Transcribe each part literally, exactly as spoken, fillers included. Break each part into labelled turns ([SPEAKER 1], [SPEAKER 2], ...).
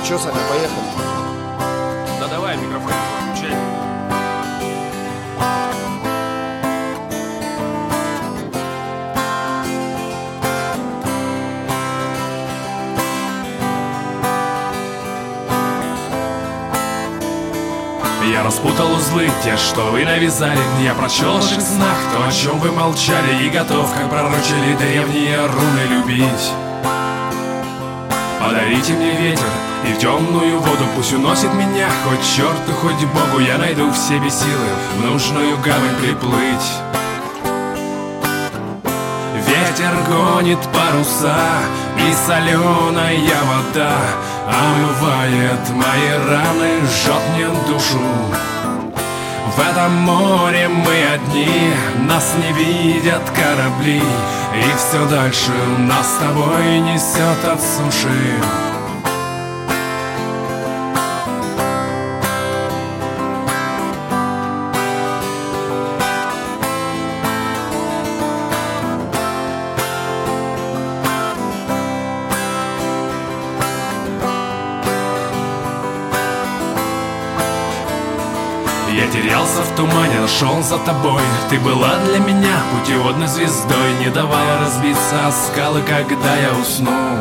[SPEAKER 1] Чё, Саня, поехали?
[SPEAKER 2] Да давай, микрофон включай.
[SPEAKER 3] Я распутал узлы, те, что вы навязали. Я прочел в ваших снах то, о чем вы молчали. И готов, как пророчили древние руны, любить. Подарите мне ветер и в темную воду. Пусть уносит меня хоть черту, хоть Богу. Я найду в себе силы в нужную гавань приплыть. Ветер гонит паруса, и соленая вода омывает мои раны, жжет мне душу. В этом море мы одни, нас не видят корабли, и все дальше нас с тобой несет от суши. Я терялся в тумане, шел за тобой. Ты была для меня путеводной звездой, не давая разбиться о скалы, когда я уснул.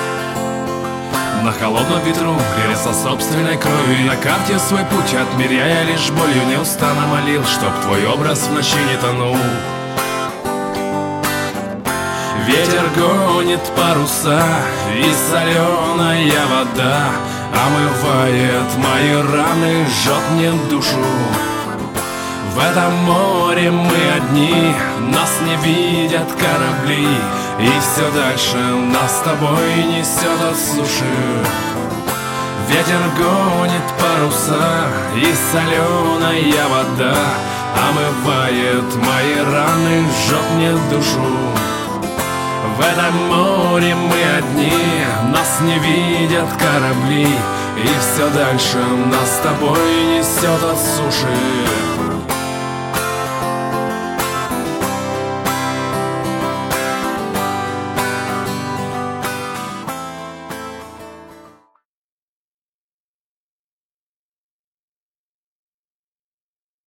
[SPEAKER 3] На холодном ветру грелся собственной кровью, и на карте свой путь отмеряя лишь болью, неустанно молил, чтоб твой образ в ночи не тонул. Ветер гонит паруса, и соленая вода омывает мои раны, жжет мне душу. В этом море мы одни, нас не видят корабли, и все дальше нас с тобой несет от суши. Ветер гонит паруса, и соленая вода омывает мои раны, жжет мне душу. В этом море мы одни, нас не видят корабли, и все дальше нас с тобой несет от суши.